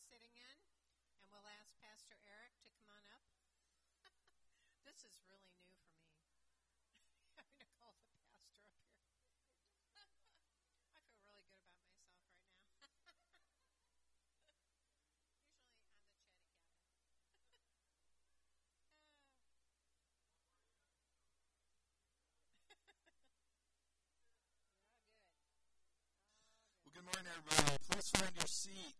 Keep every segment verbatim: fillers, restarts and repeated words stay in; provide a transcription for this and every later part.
sitting in, and we'll ask Pastor Eric to come on up. This is really new for me, having to call the pastor up here. I feel really good about myself right now. Usually I'm the chatty Cathy. Well, good morning, everybody. Please find your seat.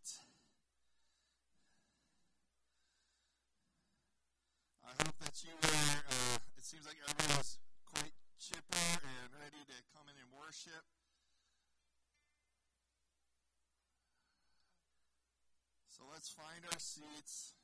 I hope that you were, uh, it seems like everyone was quite chipper and ready to come in and worship. So let's find our seats.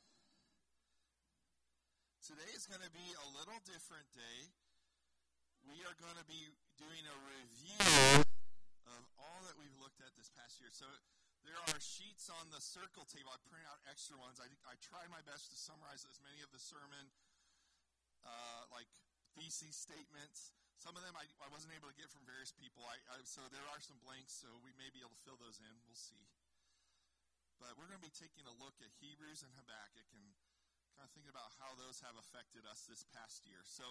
Today is going to be a little different day. We are going to be doing a review of all that we've looked at this past year. So there are sheets on the circle table. I printed out extra ones. I, I tried my best to summarize as many of the sermon, uh, like thesis statements. Some of them I, I wasn't able to get from various people. I, I, so there are some blanks, so we may be able to fill those in. We'll see. But we're going to be taking a look at Hebrews and Habakkuk and kind of thinking about how those have affected us this past year. So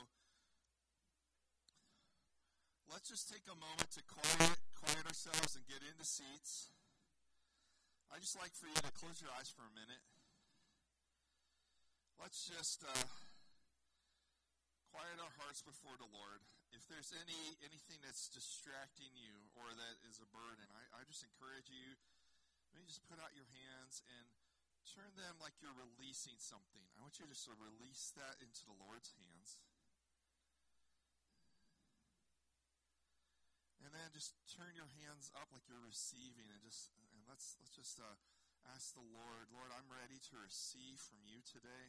let's just take a moment to quiet, quiet ourselves and get into seats. I'd just like for you to close your eyes for a minute. Let's just uh, quiet our hearts before the Lord. If there's any anything that's distracting you or that is a burden, I, I just encourage you, maybe just put out your hands and turn them like you're releasing something. I want you to just sort of release that into the Lord's hands. And then just turn your hands up like you're receiving, and just and let's let's just uh, ask the Lord, Lord, I'm ready to receive from you today.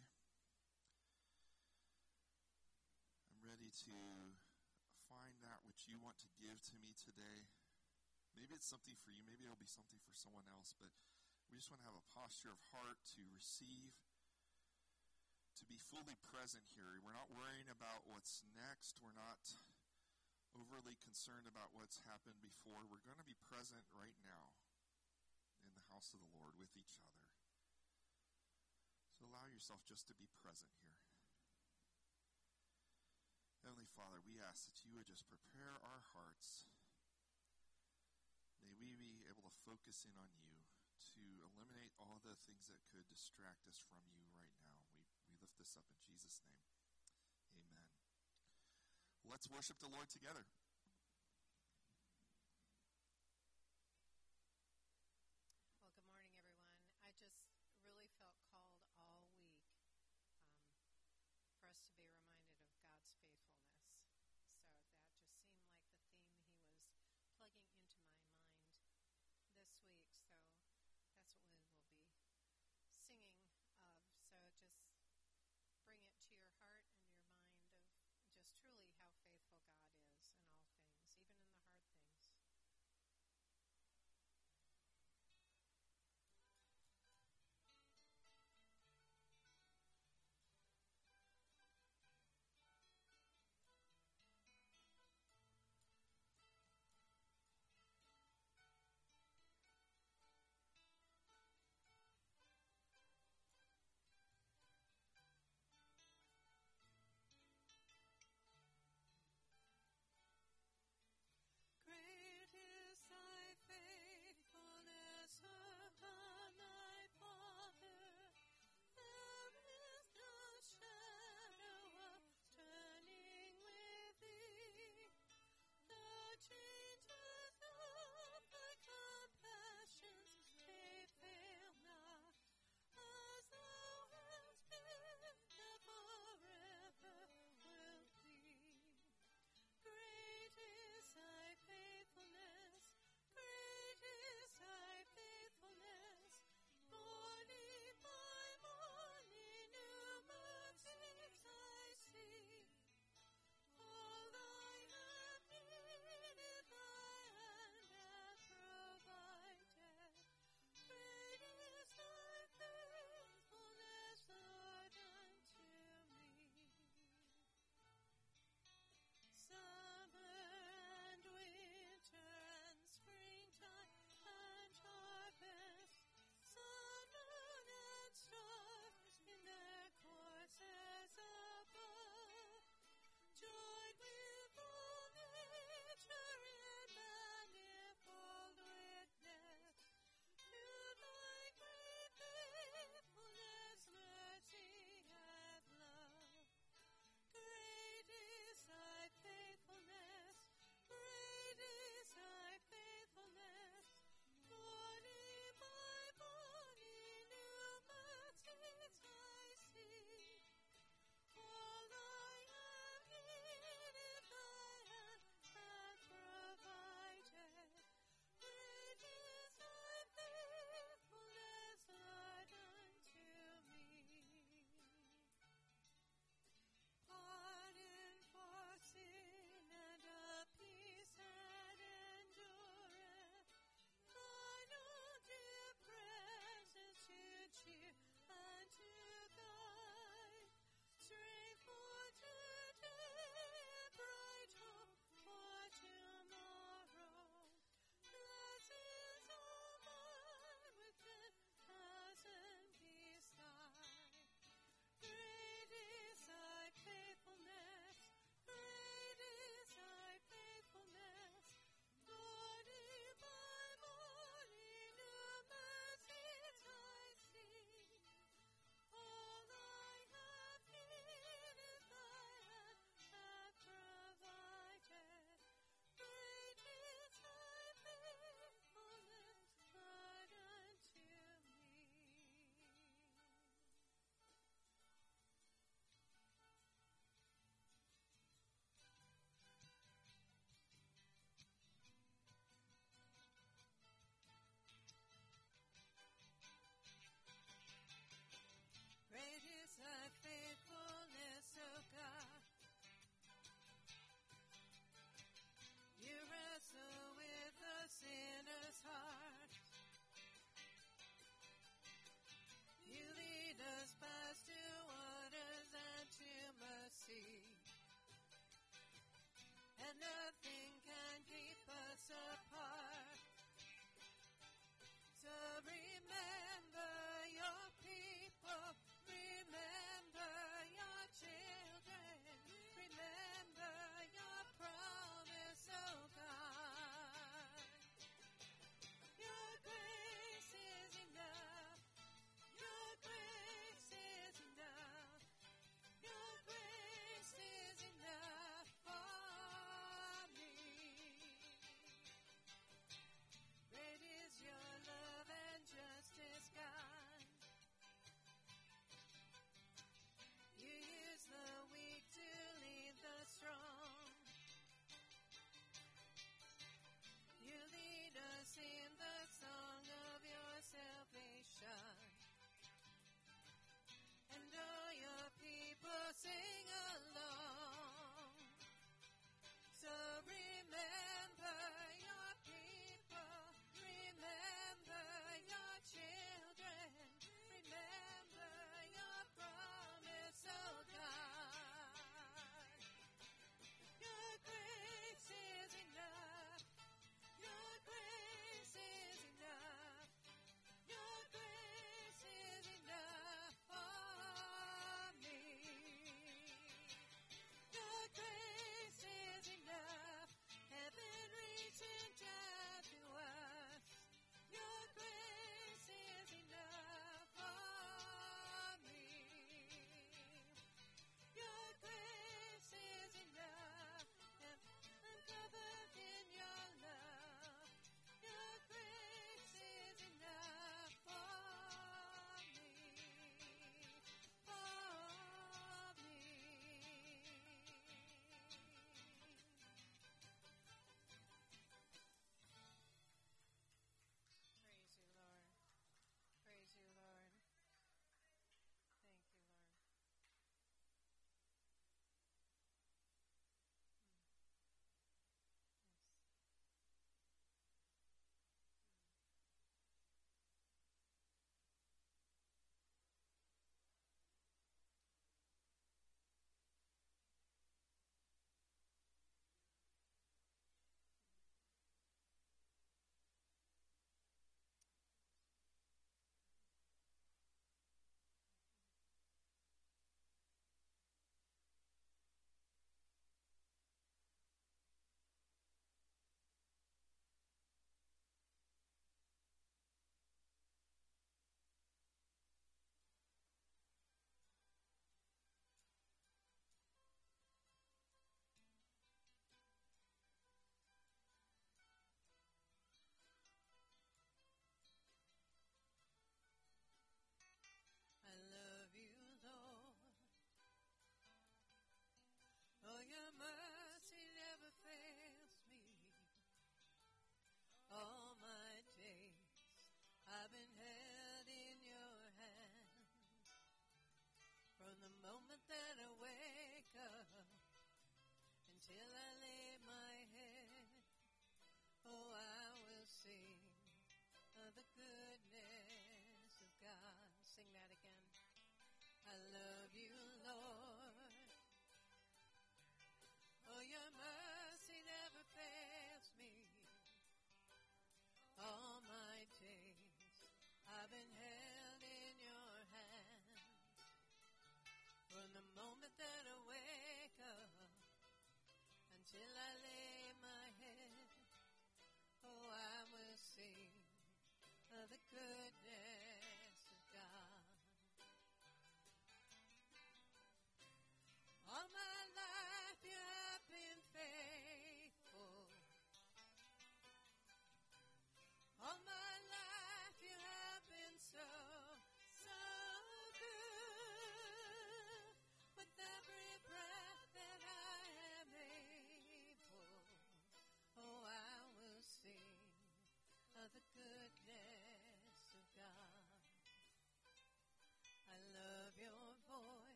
I'm ready to find that which you want to give to me today. Maybe it's something for you, maybe it'll be something for someone else, but we just want to have a posture of heart to receive, to be fully present here. We're not worrying about what's next. We're not overly concerned about what's happened before. We're going to be present right now in the house of the Lord with each other. So allow yourself just to be present here. Heavenly Father, we ask that you would just prepare our hearts. May we be able to focus in on you to eliminate all the things that could distract us from you right now. We, we lift this up in Jesus' name. Amen. Let's worship the Lord together. Well, good morning, everyone. I just really felt called all week um, for us to be reminded of God's faithfulness. So that just seemed like the theme he was plugging into my mind this week. So that's what we will be singing of. So just bring it to your heart and your mind of just truly how faithful God is in all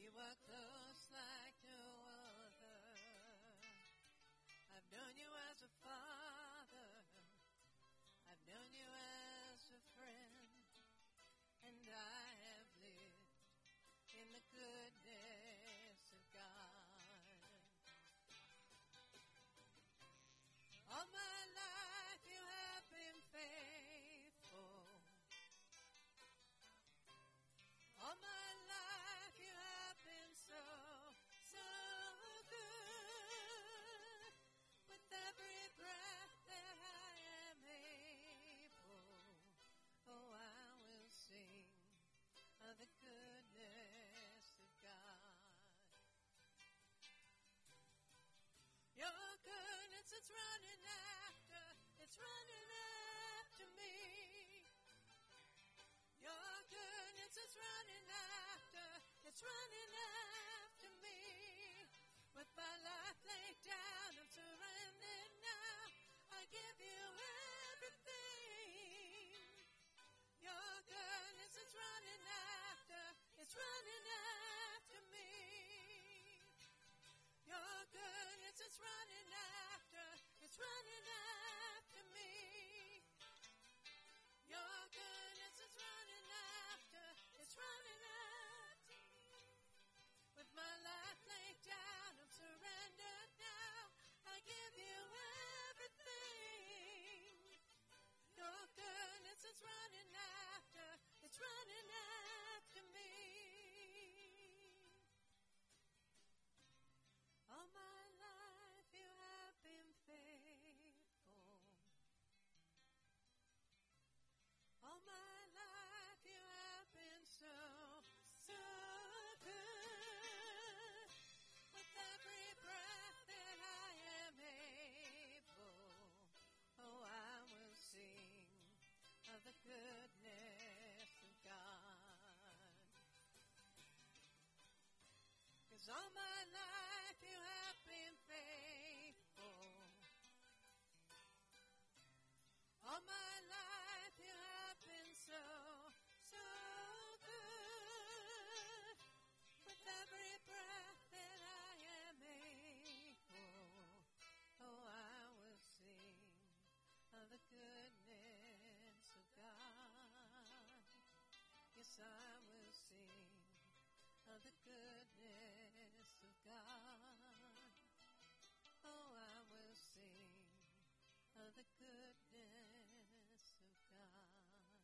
You are close like no other. I've known you as a father. I've known you as a friend. And I have lived in the goodness of God. All my life you have been faithful. All my life you have been so, so good. With every breath that I am able, oh, I will sing of the goodness of God. Your goodness, it's running after, it's running after me. Your goodness is running after, it's running after me. With my life laid down, I'm surrendered now. I give you everything. Your goodness is running after, it's running after me. Your goodness is running after, it's running after me. Your goodness is running after, it's running after me. With my life laid down, I'm surrendered now. I give you everything. Your goodness is running after, it's running after me. All my life you have been faithful. All my life you have been so, so good. With every breath that I am able, oh, I will sing of the goodness of God. 'Cause all my life you have been faithful. All my life you have been so, so good. With every breath that I am able, oh, I will sing of the goodness of God. Yes, I will sing of the goodness of God. Oh, I will sing of the goodness of God.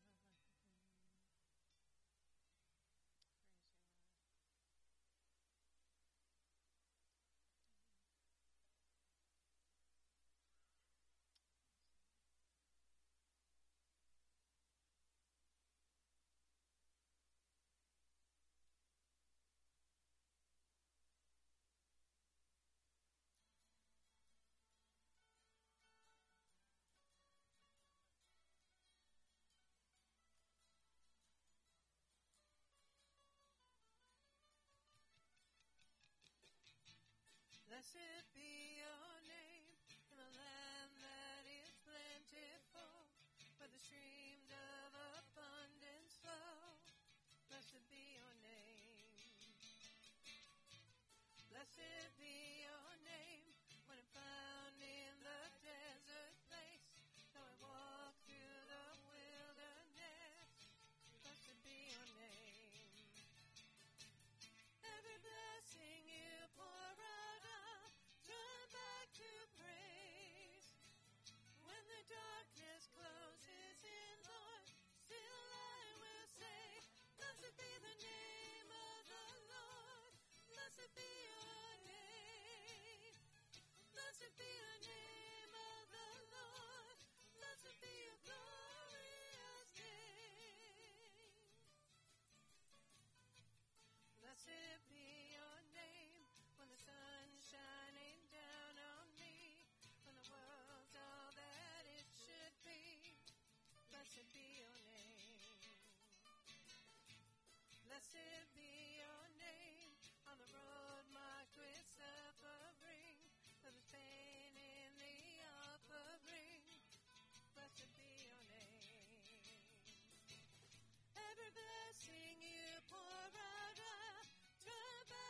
Blessed be your name in a land that is plentiful, where the streams of abundance flow. Blessed be your name. Blessed be your name when I'm found in the desert place, though I walk through the wilderness. Blessed be your name. Every blessing you pour out, I'll turn back to praise. When the darkness closes in, Lord, still I will say, blessed be the name of the Lord. Blessed be your name. Blessed be the name of the Lord. Blessed be your glorious name. Blessed be your name when the sun's shining down on me, when the world's all that it should be. Blessed be your name. Blessed be your name on the road marked with suffering, for the pain in the offering. Blessed be your name. Every blessing you pour out, I'll turn back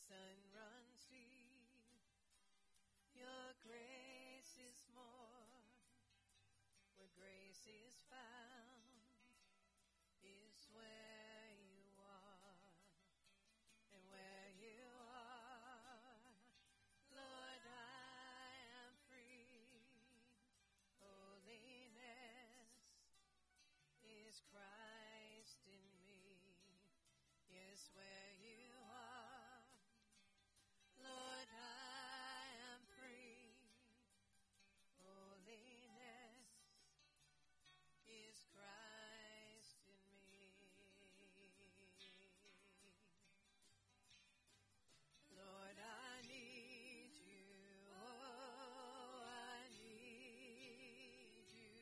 sun runs deep. Your grace is more. Where grace is found is where you are. And where you are, Lord, I am free. Holiness is Christ in me. Yes, where you are, Lord, I am free. Holiness is Christ in me. Lord, I need you. Oh, I need you.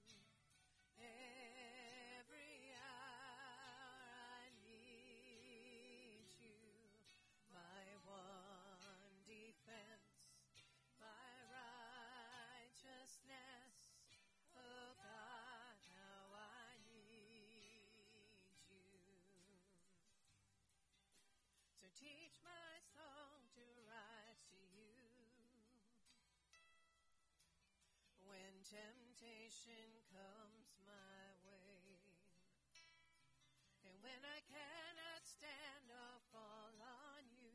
Every hour I need you. My one defense, my righteousness. Oh God, how I need you. So teach my song to rise to you. When temptation comes my way, and when I cannot stand or fall on you,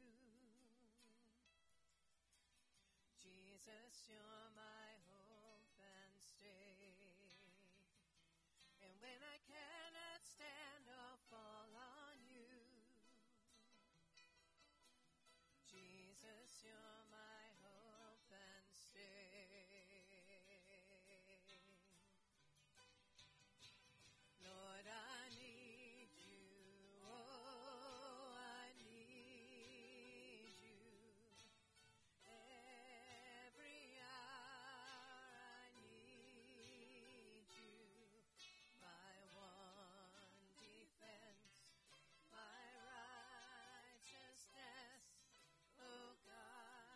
Jesus, you're my hope and stay. And when I cannot stand or fall on you, Jesus, you're my hope and stay. Lord, I need you. Oh, I need you. Every hour I need you. My one defense, my righteousness. Oh God,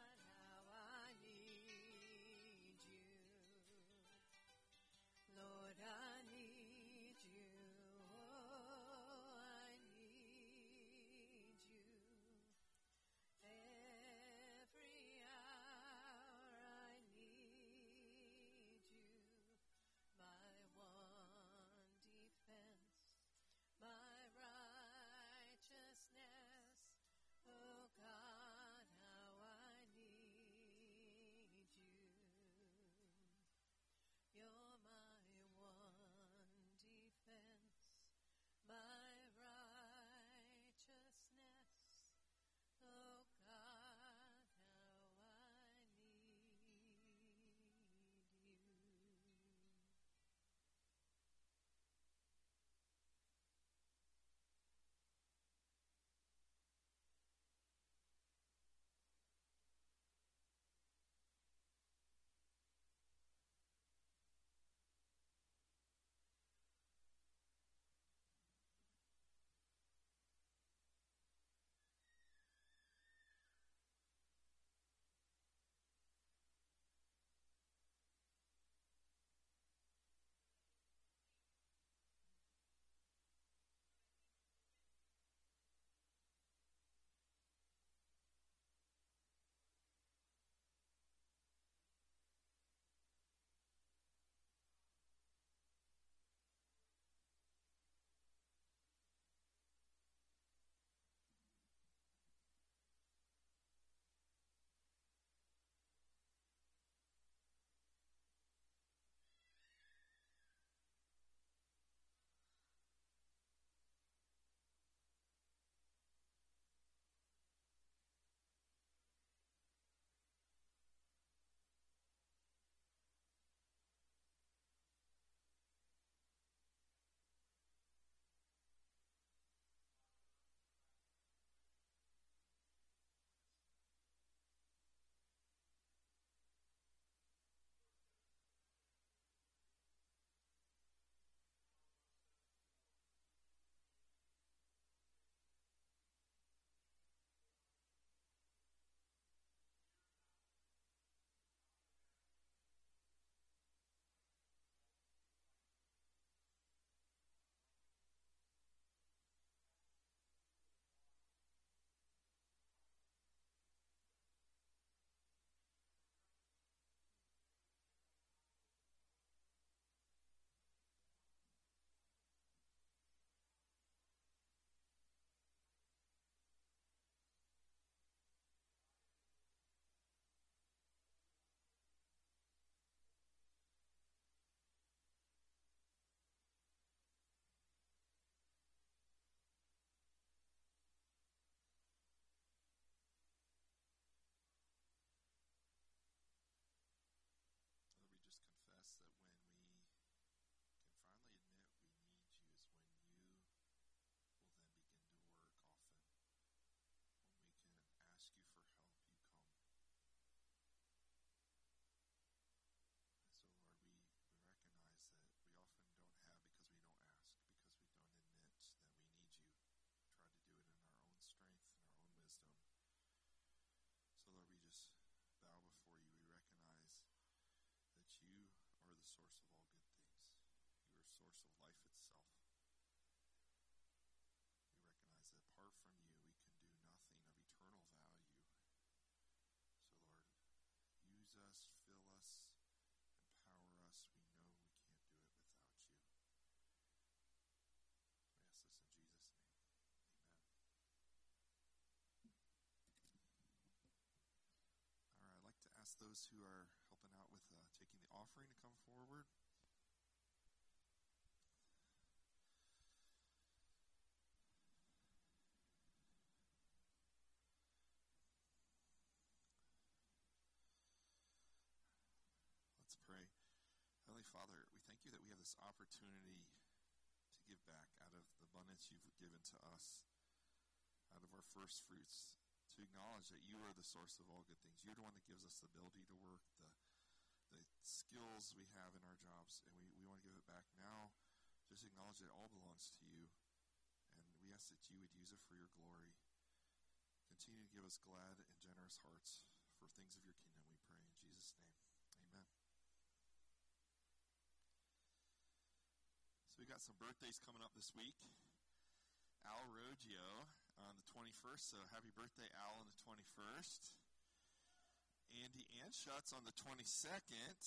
Those who are helping out with uh, taking the offering to come forward. Let's pray. Heavenly Father, we thank you that we have this opportunity to give back out of the abundance you've given to us, out of our first fruits, to acknowledge that you are the source of all good things. You're the one that gives us the ability to work, the the skills we have in our jobs, and we, we want to give it back now. Just acknowledge that it all belongs to you, and we ask that you would use it for your glory. Continue to give us glad and generous hearts for things of your kingdom, we pray in Jesus' name. Amen. So we got some birthdays coming up this week. Al Roggio on the twenty-first, so happy birthday, Al, on the twenty-first. Andy Anschutz on the twenty-second.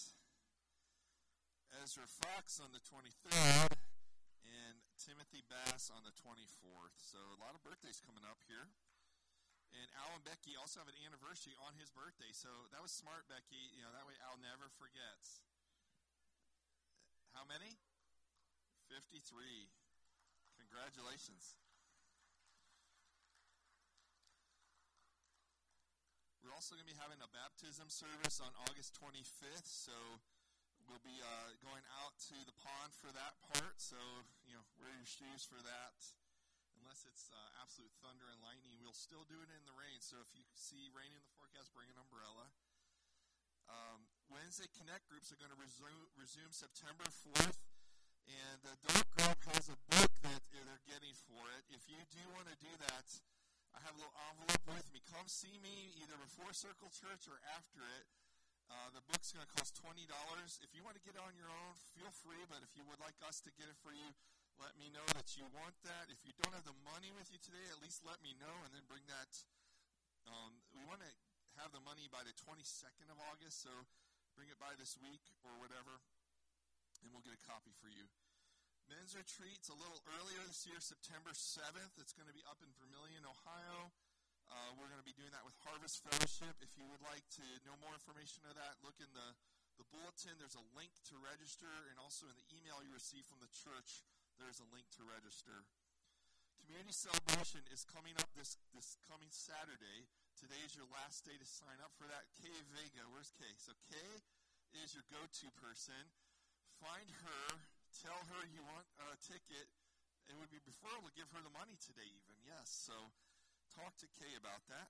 Ezra Fox on the twenty-third. And Timothy Bass on the twenty-fourth. So a lot of birthdays coming up here. And Al and Becky also have an anniversary on his birthday. So that was smart, Becky. You know, that way Al never forgets. How many? fifty-three. Congratulations. We're also going to be having a baptism service on August twenty-fifth, so we'll be uh, going out to the pond for that part. So, you know, wear your shoes for that. Unless it's uh, absolute thunder and lightning, we'll still do it in the rain. So if you see rain in the forecast, bring an umbrella. Um, Wednesday Connect groups are going to resume, resume September fourth. And the adult group has a book that they're getting for it. If you do want to do that, I have a little envelope with me. Come see me either before Circle Church or after it. Uh, the book's going to cost twenty dollars. If you want to get it on your own, feel free. But if you would like us to get it for you, let me know that you want that. If you don't have the money with you today, at least let me know and then bring that. Um, we want to have the money by the twenty-second of August, so bring it by this week or whatever, and we'll get a copy for you. Men's retreat's a little earlier this year, September seventh. It's going to be up in Vermilion, Ohio. Uh, we're going to be doing that with Harvest Fellowship. If you would like to know more information of that, look in the, the bulletin. There's a link to register, and also in the email you receive from the church, there's a link to register. Community celebration is coming up this, this coming Saturday. Today is your last day to sign up for that. Kay Vega, where's Kay? So Kay is your go-to person. Find her. Tell her you want a ticket. It would be preferable to give her the money today even, yes. So talk to Kay about that.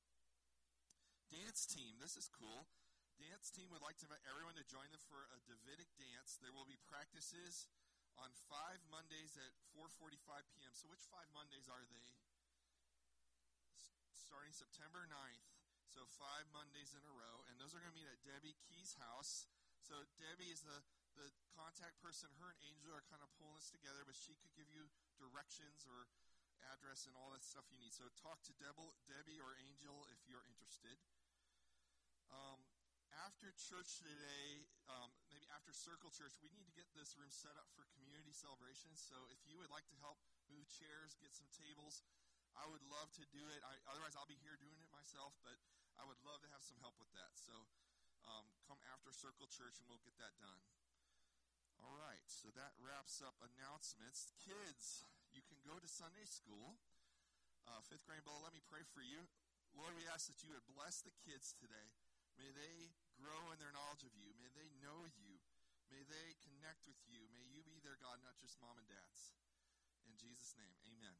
Dance team, this is cool. Dance team would like to invite everyone to join them for a Davidic dance. There will be practices on five Mondays at four forty-five p.m. So which five Mondays are they? S- starting September ninth. So five Mondays in a row. And those are going to meet at Debbie Key's house. So Debbie is the the contact person. Her and Angel are kind of pulling this together, but she could give you directions or address and all that stuff you need. So talk to Deb- Debbie or Angel if you're interested. Um, after church today, um, maybe after Circle Church, we need to get this room set up for community celebrations. So if you would like to help move chairs, get some tables, I would love to do it. I, otherwise, I'll be here doing it myself, but I would love to have some help with that. So um, come after Circle Church, and we'll get that done. All right, so that wraps up announcements. Kids, you can go to Sunday school. Uh, fifth grade below, let me pray for you. Lord, we ask that you would bless the kids today. May they grow in their knowledge of you. May they know you. May they connect with you. May you be their God, not just mom and dad's. In Jesus' name, amen.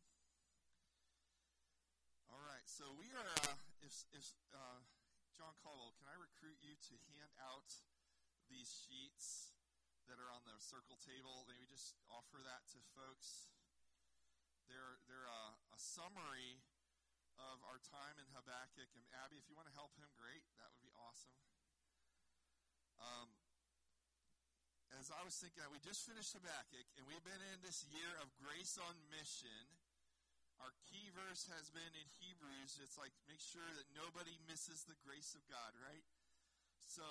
All right, so we are, uh, if, if uh, John Caldwell, can I recruit you to hand out these sheets that are on the circle table? Maybe just offer that to folks. They're, they're uh, a summary of our time in Habakkuk. And Abby, if you want to help him, great. That would be awesome. Um, as I was thinking, we just finished Habakkuk, and we've been in this year of grace on mission. Our key verse has been in Hebrews. It's like, make sure that nobody misses the grace of God, right? So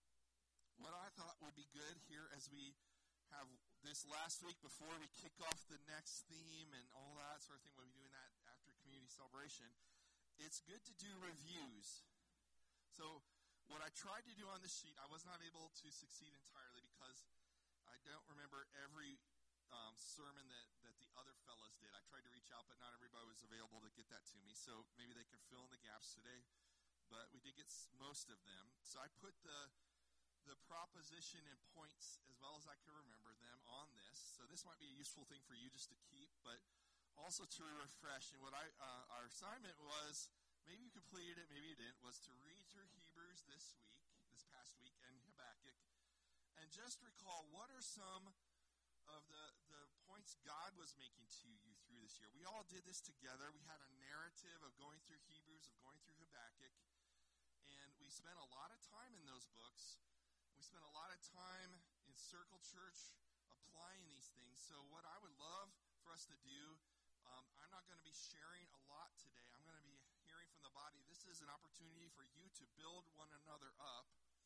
what I thought would be good here as we have this last week before we kick off the next theme and all that sort of thing, we'll be doing that after community celebration. It's good to do reviews. So what I tried to do on this sheet, I was not able to succeed entirely because I don't remember every um, sermon that, that the other fellas did. I tried to reach out, but not everybody was available to get that to me. So maybe they can fill in the gaps today. But we did get most of them. So I put the the proposition and points as well as I can remember them on this. So this might be a useful thing for you just to keep, but also to refresh. And what I uh, our assignment was, maybe you completed it, maybe you didn't, was to read through Hebrews this week, this past week, and Habakkuk, and just recall what are some of the, the points God was making to you through this year. We all did this together. We had a narrative of going through Hebrews, of going through Habakkuk, and we spent a lot of time in those books. We spent a lot of time in Circle Church applying these things. So what I would love for us to do, um, I'm not going to be sharing a lot today. I'm going to be hearing from the body. This is an opportunity for you to build one another up.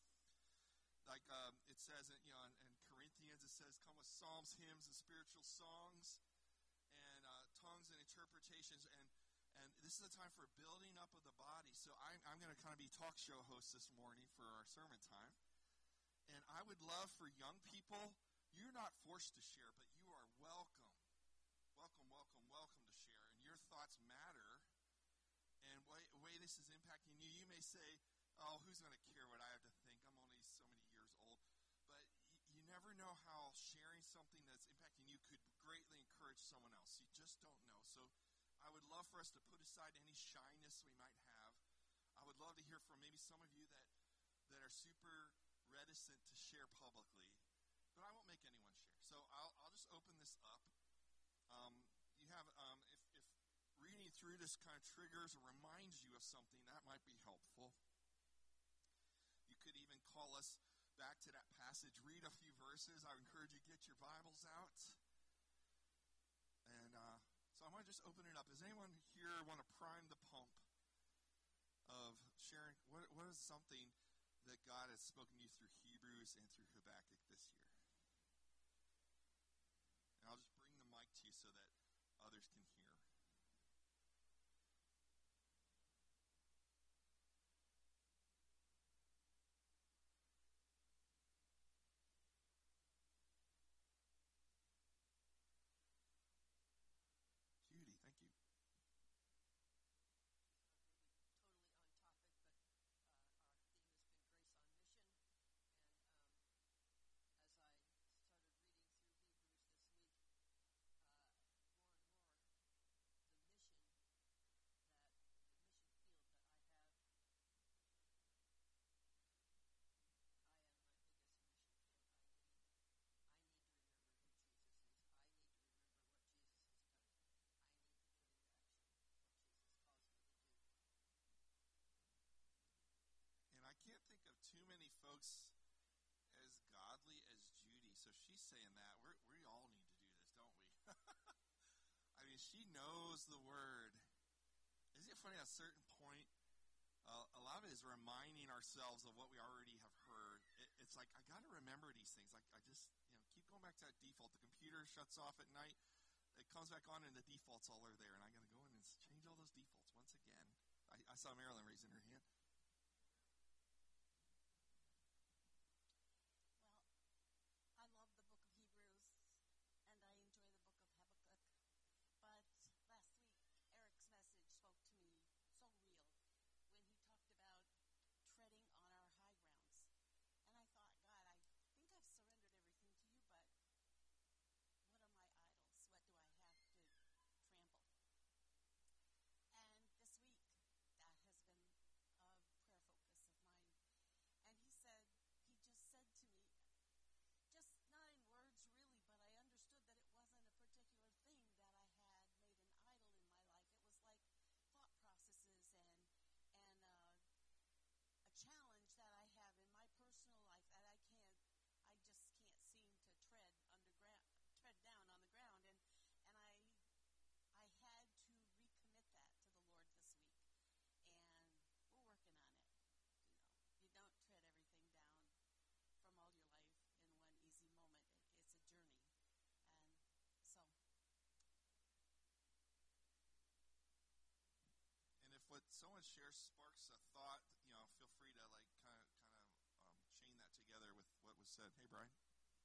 Like um, it says, in, you know, in, in Corinthians, it says, come with psalms, hymns, and spiritual songs, and uh, tongues and interpretations. And, and this is a time for building up of the body. So I'm, I'm going to kind of be talk show host this morning for our sermon time. And I would love for young people, you're not forced to share, but you are welcome. Welcome, welcome, welcome to share. And your thoughts matter. And way, way this is impacting you, you may say, oh, who's going to care what I have to think? I'm only so many years old. But y- you never know how sharing something that's impacting you could greatly encourage someone else. You just don't know. So I would love for us to put aside any shyness we might have. I would love to hear from maybe some of you that, that are super reticent to share publicly, but I won't make anyone share. So I'll, I'll just open this up. Um, you have, um, if, if reading through this kind of triggers or reminds you of something, that might be helpful. You could even call us back to that passage, read a few verses. I would encourage you to get your Bibles out. And uh, so I want to just open it up. Does anyone here want to prime the pump of sharing? What, what is something that God has spoken to you through Hebrews and through Habakkuk this year? And I'll just bring the mic to you so that others can hear. Judy, thank you. And I can't think of too many folks as godly as Judy. So she's saying that. We're, we all need to do this, don't we? I mean, she knows the word. Isn't it funny, at a certain point, uh, a lot of it is reminding ourselves of what we already have heard. It, it's like, I got to remember these things. Like, I just, you know, keep going back to that default. The computer shuts off at night. It comes back on, and the defaults all are there. And I got to go in and change all those defaults once again. I, I saw Marilyn raising her hand. Treading on our high grounds. And I thought, God, I think I've surrendered everything someone shares sparks a thought, you know, feel free to like kind of kind of um, chain that together with what was said. Hey, Brian.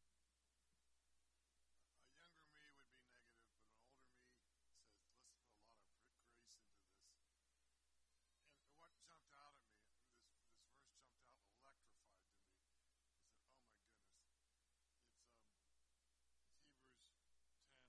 A younger me would be negative, but an older me says, let's put a lot of grace into this. And what jumped out at me, this this verse jumped out, electrified to me. I said, oh my goodness. It's um it's Hebrews ten,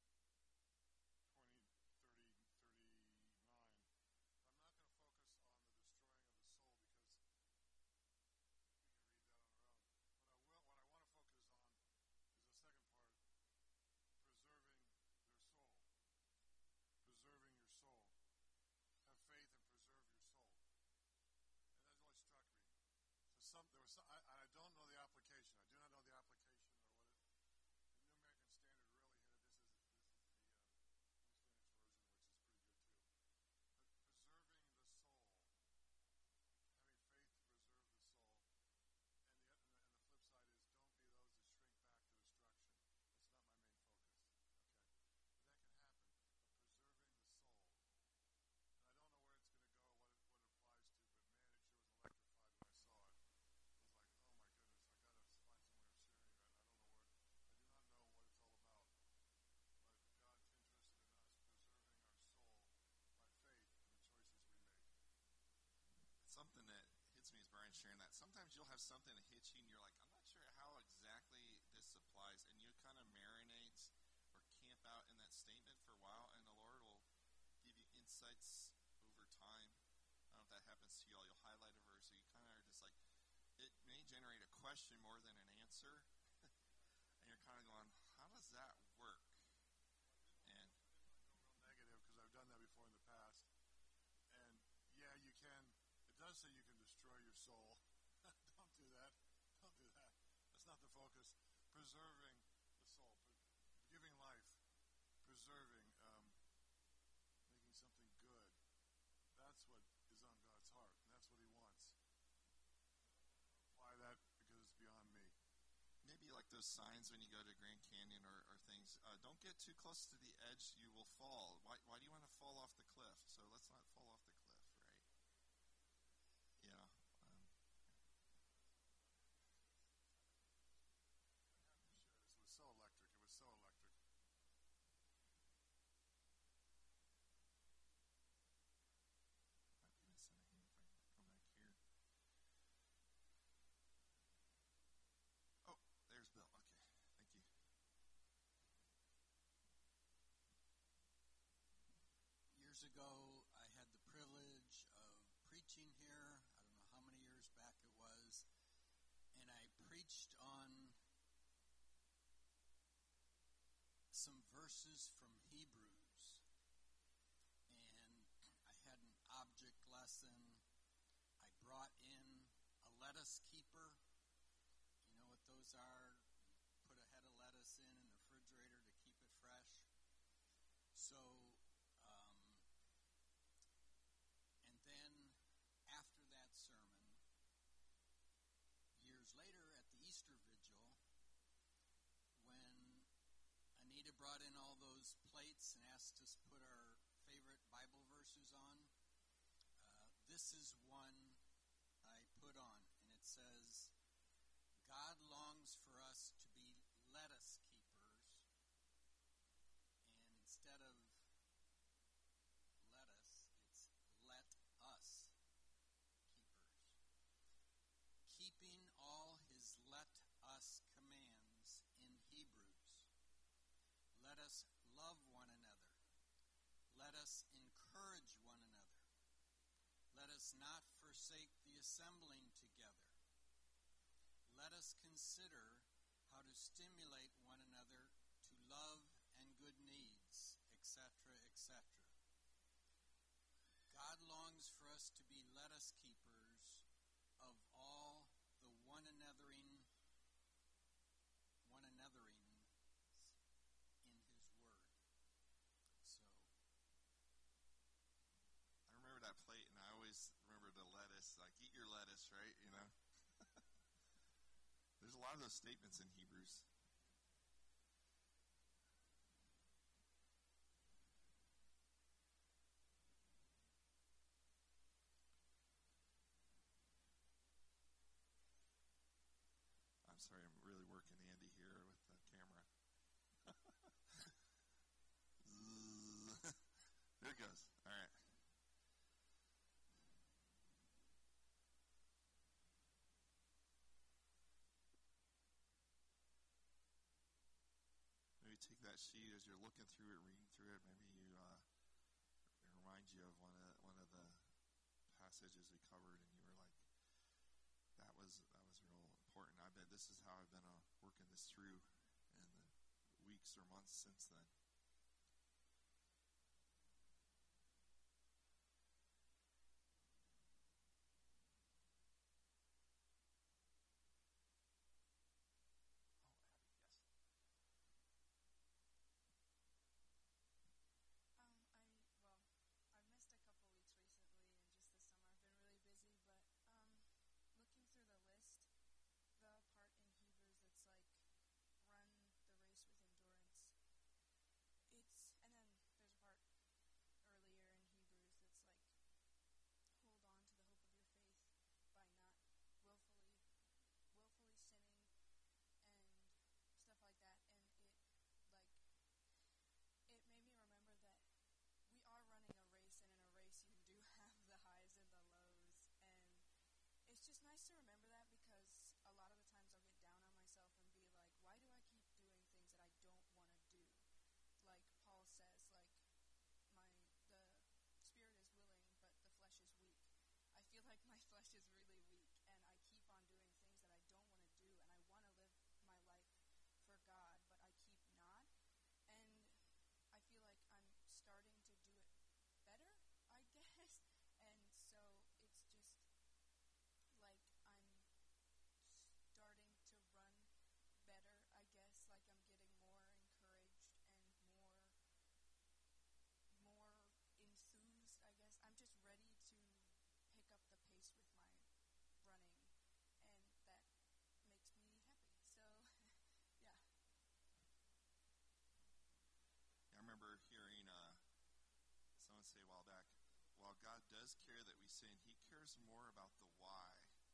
twenty, thirty, thirty-nine. I'm not going to focus on the destroying of the soul because we can read that on our own. What I will, what I want to focus on is the second part, preserving their soul. Preserving your soul. Have faith and preserve your soul. And that really struck me. So some, there was some, I, I don't know the application. I do not know the application or what it. The New American Standard really hit it. This is this is the uh, King James version, which is pretty good too. But preserving the soul, having faith to preserve the soul, and the and the, and the flip side is don't be those that shrink back to destruction. That's not my main focus. Okay, but that can happen. But preserving the soul, and I don't know where it's going to go, what it what it applies to, but man, it sure was electrified when I saw it. I was like, oh my goodness, I got to find some way of sharing that. I don't know where. I do not know what it's all about. But God's interested in us preserving our soul by faith in the choices we make. Something that hits me as Brian's sharing that. Sometimes you'll have something that hits you and you're like, I'm not sure how exactly this applies. And you kind of marinate or camp out in that statement for a while, and the Lord will give you insights over time. I don't know if that happens to you all. You'll highlight a verse, so you kind of are just like, it may generate a question more than an answer. And you're kind of going, how does that work? And Real negative because I've done that before in the past. And yeah, you can. It does say you can destroy your soul. Don't do that. Don't do that. That's not the focus. Preserving the soul, giving life, preserving, um, making something good. That's what is on God's heart, and that's what He wants. Apply that because it's beyond me. maybe like those signs when you go to Grand Canyon or, or things. Uh, don't get too close to the edge, you will fall. Why, why do you want to fall off the cliff? So let's not fall off the cliff, right? Yeah. Um, It was so electric. It was so electric. might be missing a hand if I can come back here. Oh, there's Bill. Okay, thank you. Years ago, I had the privilege of preaching here. I don't know how many years back it was. And I preached on some verses from Hebrews. And I had an object lesson. I brought in a lettuce keeper. You know what those are? You put a head of lettuce in in the refrigerator to keep it fresh. So Um, and then after that sermon, years later at the Easter Vigil, when Anita brought in all those plates and asked us to put our favorite Bible verses on, uh, this is one I put on, and it says, God longs for us to be lettuce keepers, and instead of let us, it's let us keepers. Keeping all his let us commands in Hebrews. Let us love one another. Let us encourage one another. Let us not forsake the assembling together. Let us consider how to stimulate one another to love and good needs, et cetera, et cetera. God longs for us to be lettuce keepers of all the one anothering, one anotherings in His Word. So, I remember that plate, and I always remember the lettuce. Like, eat your lettuce, right? You know? There's a lot of those statements in Hebrews. sorry, I'm really working Andy here with the camera. There it goes. All right. Maybe take that sheet as you're looking through it, reading through it. Maybe you uh, it reminds you of one of one of the passages we covered, and you were like, "That was that was real important." I bet this is how I've been uh, working this through in the weeks or months since then. Does care that we sin, he cares more about the why.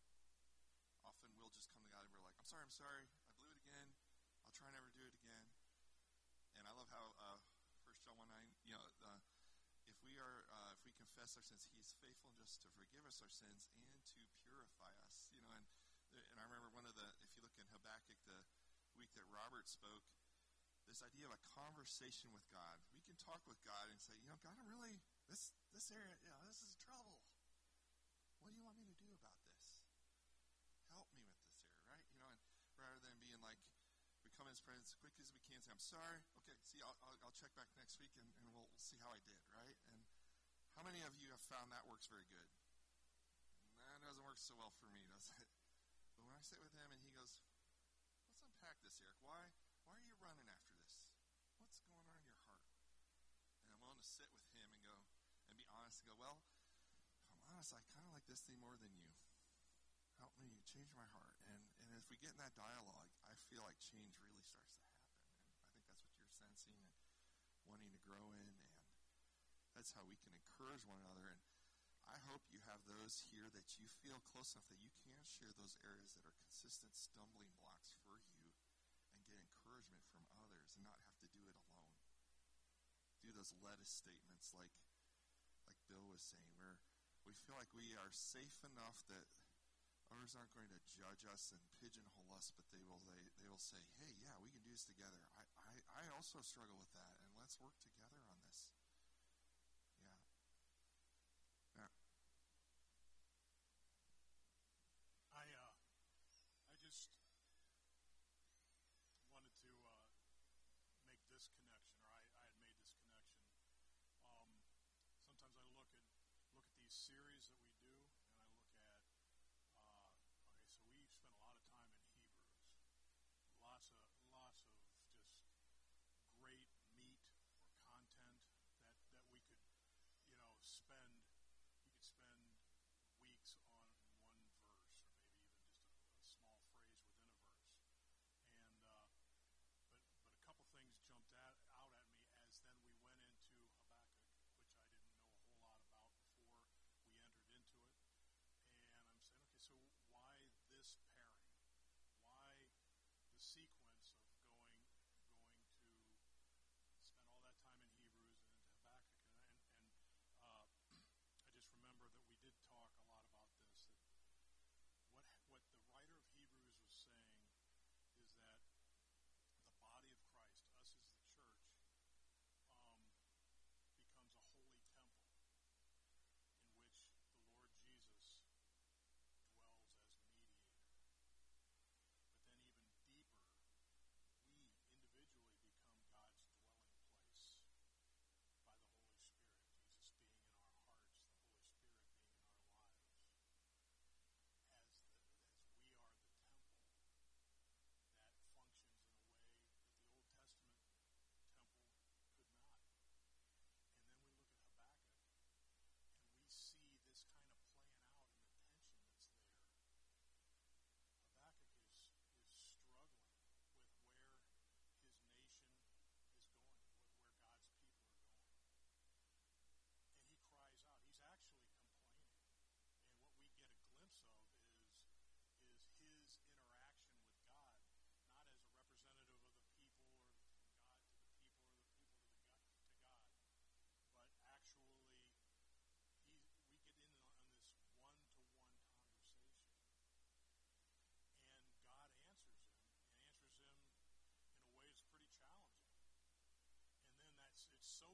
Often we'll just come to God and we're like, I'm sorry, I'm sorry, I blew it again, I'll try never to do it again. And I love how uh, First John one nine, you know, uh, if we are, uh, if we confess our sins, he is faithful and just to forgive us our sins and to purify us. You know, and and I remember one of the, if you look in Habakkuk, the week that Robert spoke, this idea of a conversation with God. We can talk with God and say, you know, God, I'm really, this this area, you know, this is trouble. What do you want me to do about this? Help me with this area, right? You know, and rather than being like, we come in his presence as quick as we can, say, I'm sorry. Okay, see, I'll, I'll, I'll check back next week and, and we'll, we'll see how I did, right? And how many of you have found that works very good? That doesn't work so well for me, does it? But when I sit with him and he goes, let's unpack this, Eric. Why, why are you running after this? What's going on in your heart? And I'm willing to sit with him and go, and be honest and go, well, if I'm honest, I kind of like this thing more than you. Help me change my heart. And and if we get in that dialogue, I feel like change really starts to happen. And I think that's what you're sensing and wanting to grow in. And that's how we can encourage one another. And I hope you have those here that you feel close enough that you can share those areas that are consistent stumbling blocks for you and get encouragement from others and not have to do it alone. Do those lettuce statements like like Bill was saying, where we feel like we are safe enough that others aren't going to judge us and pigeonhole us, but they will they, they will say, hey, yeah, we can do this together. I, I, I also struggle with that, and let's work together on this. Yeah. Yeah. I uh, I just wanted to uh, make this connection, or I, I had made this connection. Um, sometimes I look at look at these series that we do, and I look at uh, okay, so we spent a lot of time in Hebrews, lots of lots of just great meat or content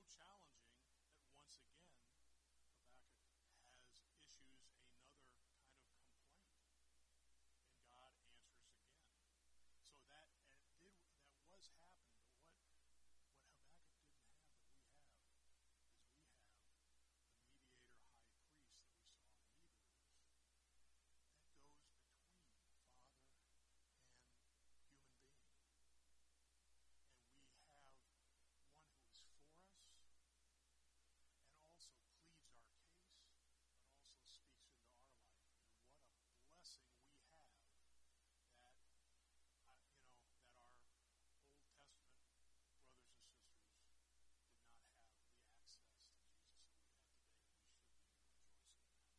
challenging that once again Habakkuk has issues another kind of complaint, and God answers again. So that and it did that was happening, but what what Habakkuk didn't have that we have is we have the mediator high priest that we saw in Hebrews that goes between Father and human being. And we have one who is for us and also pleads our case, but also speaks into our life. And what a blessing we have that, uh, you know, that our Old Testament brothers and sisters did not have the access to Jesus that we have today, and we should be rejoicing in that.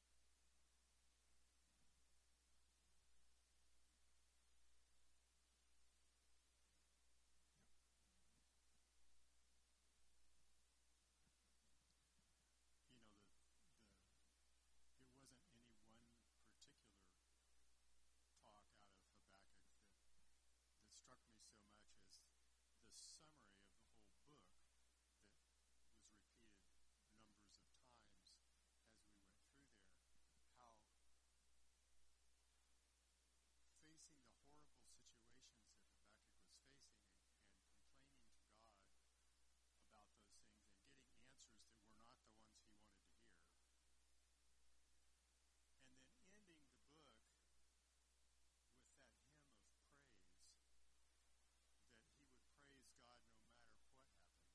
You know, the the there wasn't any one particular talk out of Habakkuk that that struck me so much as the summary of the whole book that was repeated numbers of times as we went through there. How facing the horrible situations that Habakkuk was facing and, and complaining to God about those things and getting answers that were not the ones he wanted to hear. And then ending the book with that hymn of praise, that he would praise God no matter what happened.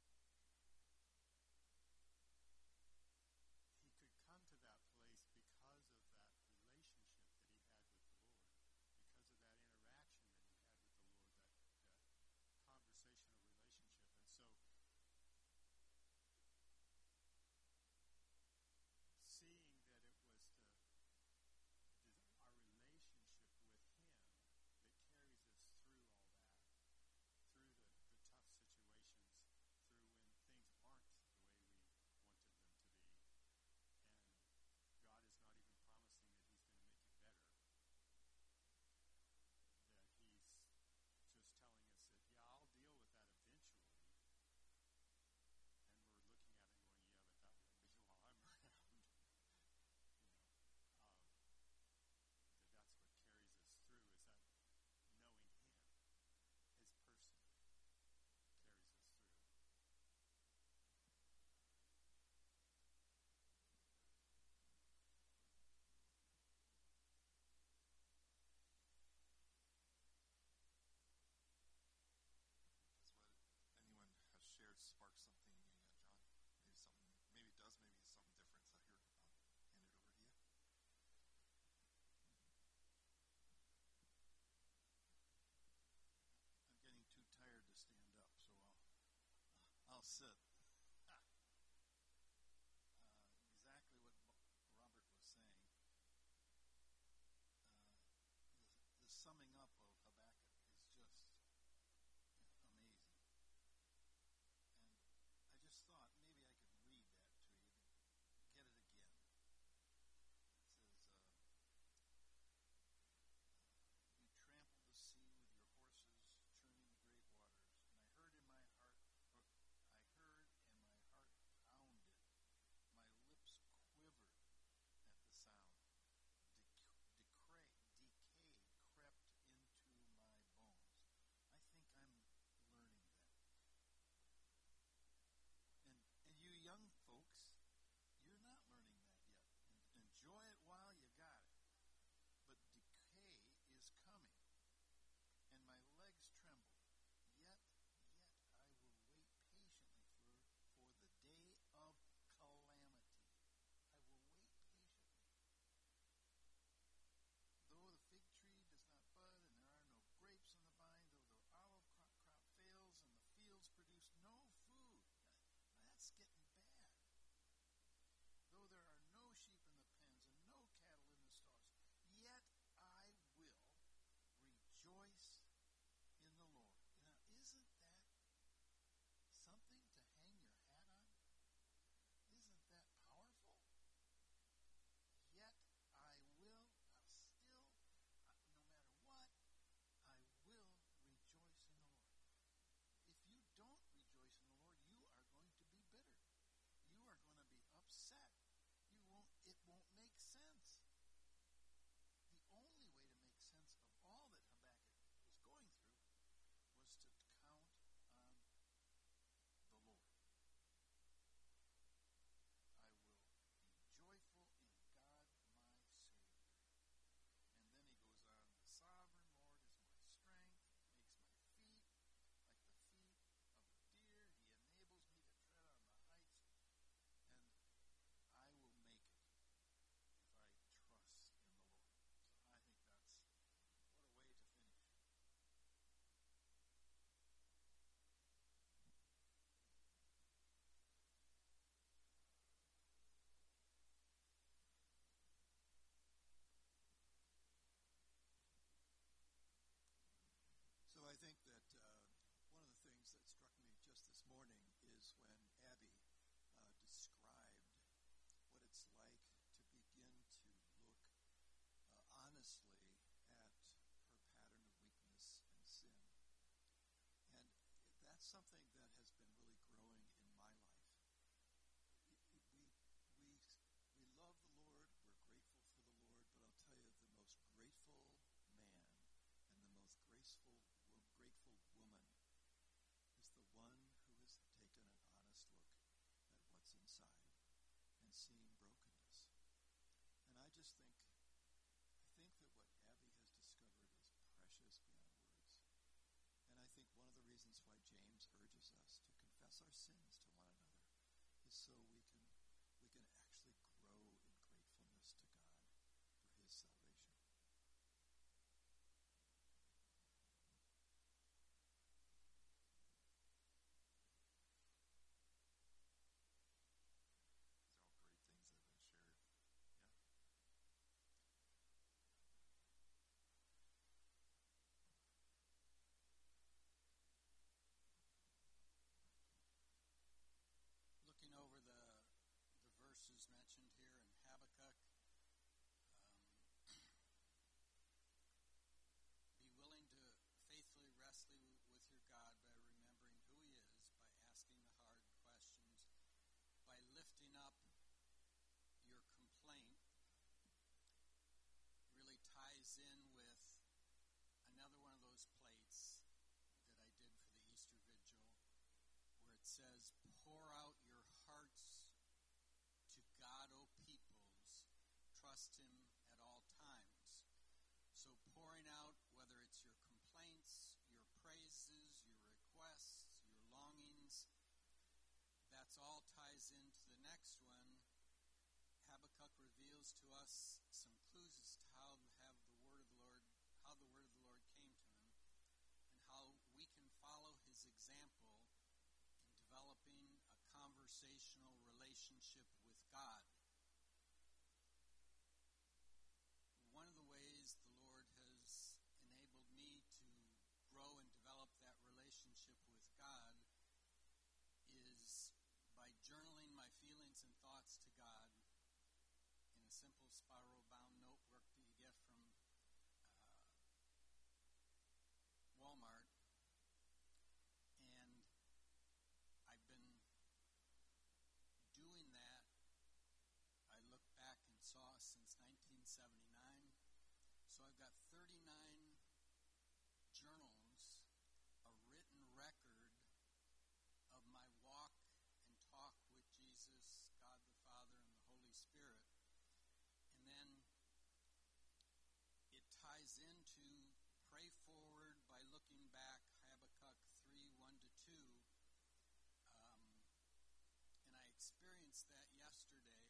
He could come to that place because of that relationship that he had with the Lord, because of that interaction that he had with the Lord, that, that conversational relationship. And so seeing that it was the, the our relationship with him that carries us through all that, through the, the tough situations, through when things aren't the way we wanted them to be. And God is not even promising that he's going to make it better. That he's just telling us that, yeah, I'll deal with that eventually. And we're looking at it going, yeah, but that won't be while I'm around. You know, um, that that's what carries us through, is that knowing him, his person, carries us through. Does what anyone has shared spark something in you yet, John? Maybe something, maybe it does, maybe it's something different. So here, I'll hand it over to you. I'm getting too tired to stand up, so I'll I'll sit. uh, exactly what Bo- Robert was saying. Uh, the, the summing up of Habakkuk is just amazing. And I just thought maybe I could read that to you to get it again. It says, uh, you trampled the sea with your horses, churning the great waters. And I heard in my heart, or I heard says, pour out your hearts to God, O peoples. Trust him at all times. So pouring out, whether it's your complaints, your praises, your requests, your longings, that's all ties into the next one. Habakkuk reveals to us some clues as to how have the word of the Lord, how the word of the Lord came to him, and how we can follow his example in developing a conversational relationship with God. One of the ways the Lord has enabled me to grow and develop that relationship with God is by journaling my feelings and thoughts to God in a simple spiral-bound notebook that you get from uh, Walmart. And I've been doing that, I look back and saw, since nineteen seventy-nine. So I've got thirty-nine journals, a written record of my walk and talk with Jesus, God the Father, and the Holy Spirit. And then it ties into pray forward by looking back, Habakkuk three, one to two. Um, and I experienced that yesterday.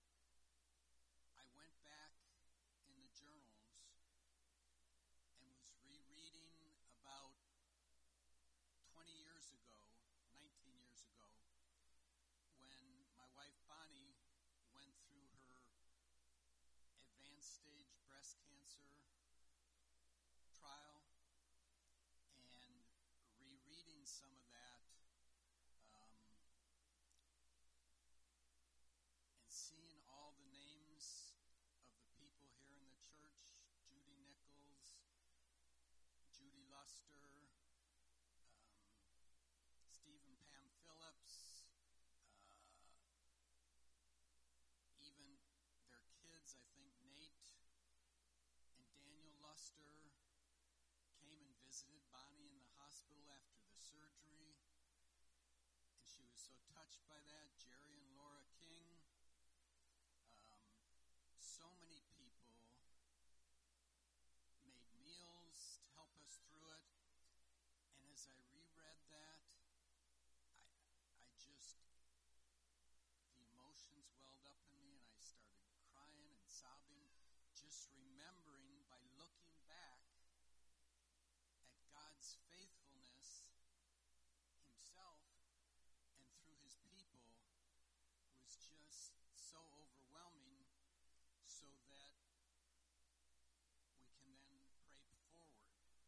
I went back in the journals and was rereading about twenty years ago, nineteen years ago, when my wife Bonnie went through her advanced stage breast cancer trial, and rereading some of that, um, and seeing all the names of the people here in the church, Judy Nichols, Judy Luster, um, Stephen Pam Phillips, uh, even their kids, I think Nate and Daniel Luster came and visited Bonnie in the hospital after the surgery, and she was so touched by that. Jerry and Laura King, um, so many people made meals to help us through it. And as I reread that, I, I just, the emotions welled up in me, and I started crying and sobbing, just remembering by looking back at God's faithfulness himself and through his people was just so overwhelming, so that we can then pray forward.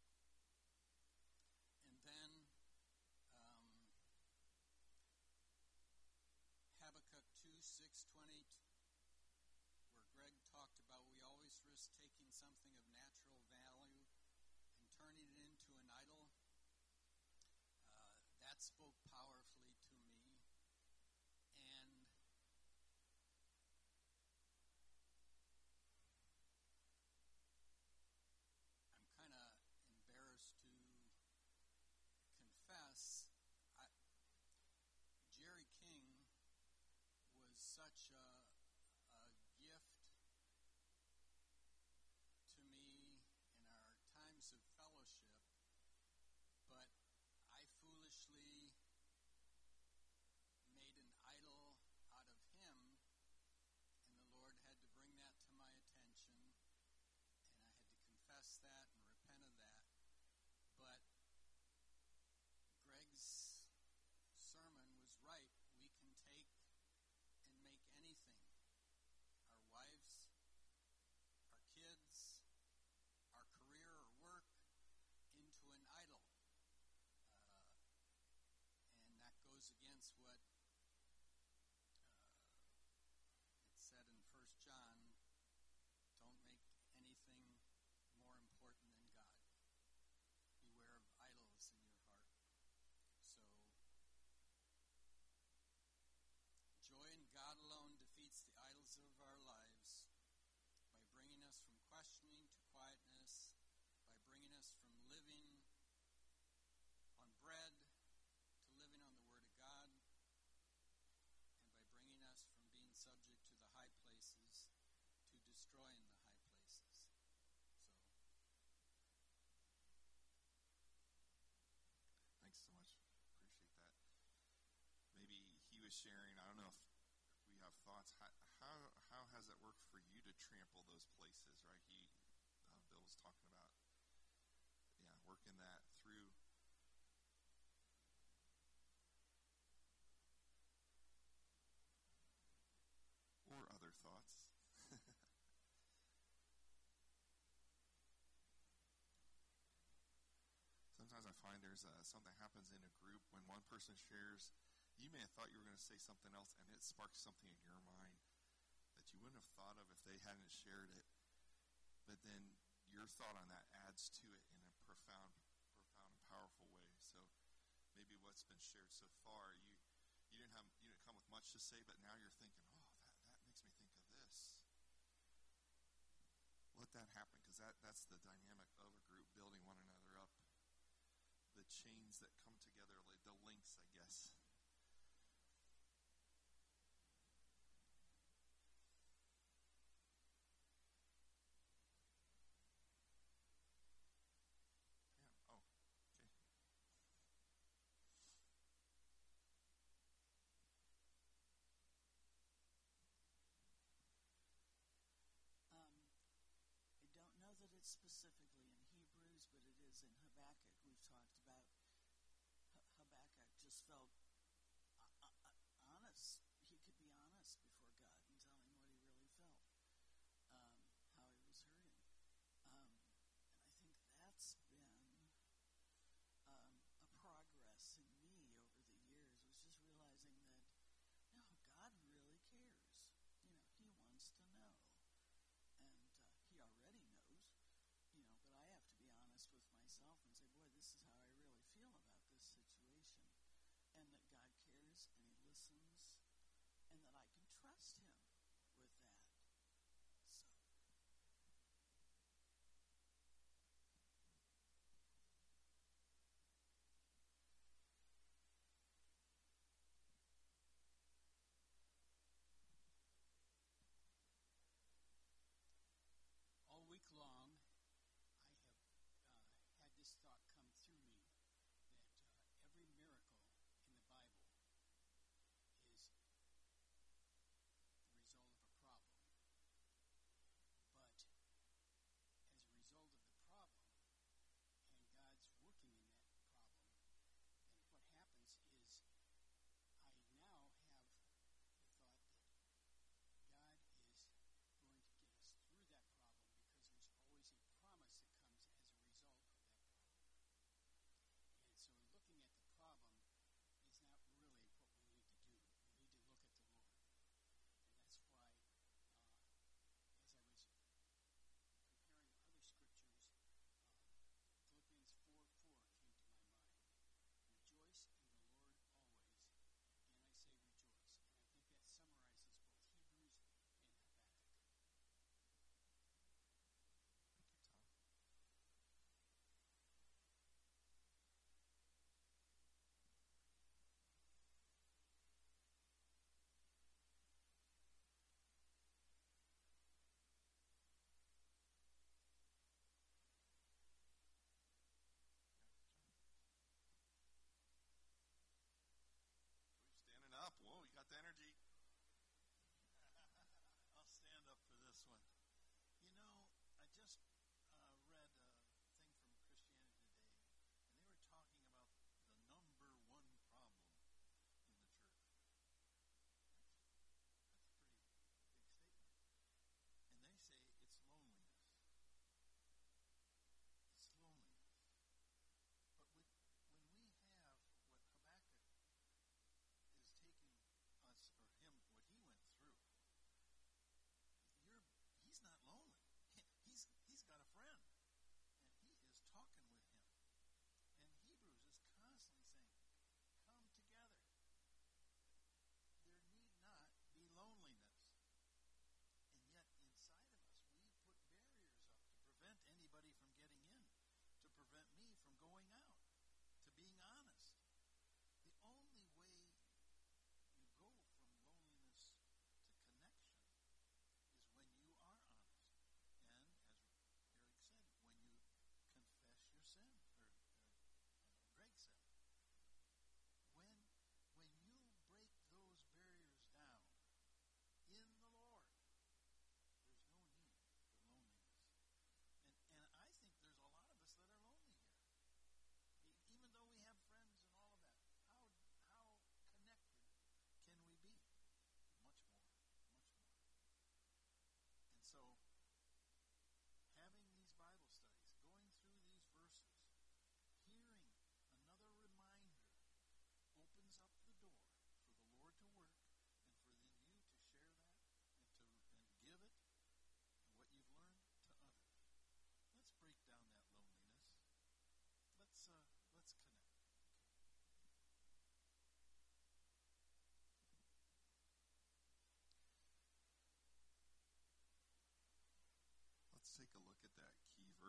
And then um, Habakkuk two, six, twenty, where Greg talked about we always risk taking something of natural value and turning it into an idol. Uh, that spoke powerfully to me. And I'm kind of embarrassed to confess, I, Jerry King was such a, a gift to me in our times of fellowship, but I foolishly made an idol out of him, and the Lord had to bring that to my attention, and I had to confess that and repent of that. But Greg's sermon was right. We can take and make anything, our wives, our kids, our career or work, into an idol. Uh, and that goes against what uh, it said in First John, don't make anything more important than God. Beware of idols in your heart. So, joy in God alone defeats the idols of our lives by bringing us from questioning to quietness, by bringing us from living on bread to living on the Word of God, sharing. I don't know if, if we have thoughts. How, how how has it worked for you to trample those places? Right? He uh, Bill was talking about, yeah, working that through. Or other thoughts. Sometimes I find there's a, something happens in a group when one person shares. You may have thought you were going to say something else, and it sparks something in your mind that you wouldn't have thought of if they hadn't shared it. But then your thought on that adds to it in a profound, profound and powerful way. So maybe what's been shared so far, you you didn't have you didn't come with much to say, but now you're thinking, oh, that, that makes me think of this. Let that happen, because that, that's the dynamic of a group, building one another up. The chains that come together, like the links, I guess. Yeah. Oh, okay. Um, I don't know that it's specifically in Hebrews, but it is in Habakkuk. We've talked about H- Habakkuk just felt uh, uh, honest. He could be honest before God and tell him what he really felt, um, how he was hurting. Um, and I think that's been um, a progress in me over the years, was just realizing that, no, God really cares. You know, he wants to know. And uh, he already knows, you know, but I have to be honest with myself and say, boy, this is how I really feel about this situation. And that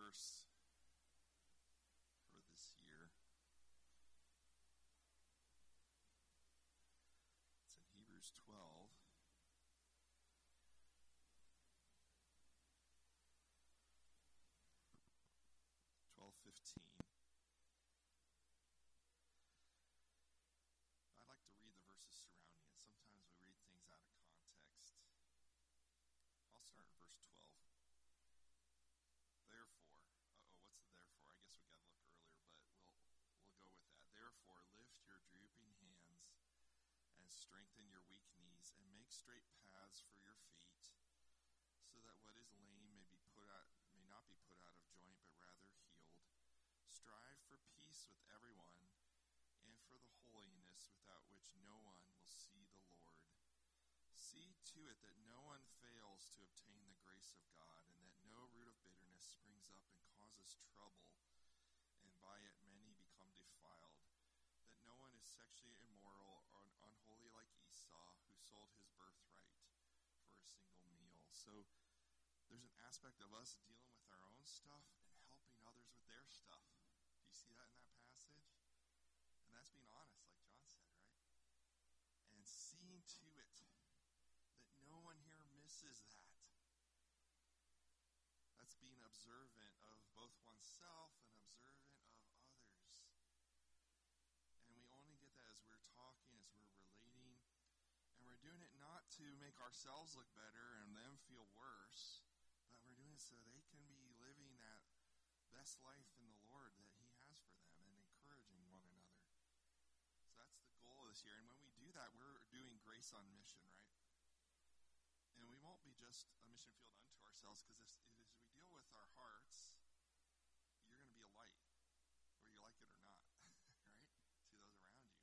verse for this year. It's in Hebrews twelve. twelve fifteen. I'd like to read the verses surrounding it. Sometimes we read things out of context. I'll start in verse twelve. Therefore, uh-oh, what's the therefore? I guess we got to look earlier, but we'll we'll go with that. Therefore, lift your drooping hands and strengthen your weak knees, and make straight paths for your feet, so that what is lame may be put out may not be put out of joint, but rather healed. Strive for peace with everyone, and for the holiness without which no one will see the Lord. See to it that no one fails to obtain the grace of God, and that no root of bitterness springs up and causes trouble, and by it many become defiled. That no one is sexually immoral or unholy like Esau, who sold his birthright for a single meal. So there's an aspect of us dealing with our own stuff and helping others with their stuff. Do you see that in that passage? And that's being honest, like John said, right? And seeing to it that no one here misses that. That's being observant of both oneself and observant of others. And we only get that as we're talking, as we're relating. And we're doing it not to make ourselves look better and them feel worse, but we're doing it so they can be living that best life in the Lord that He has for them and encouraging one another. So that's the goal of this year. And when we do that, we're doing grace on mission, right? And we won't be just a mission field unto ourselves, because as, as we deal with our hearts, you're going to be a light, whether you like it or not, right? To those around you.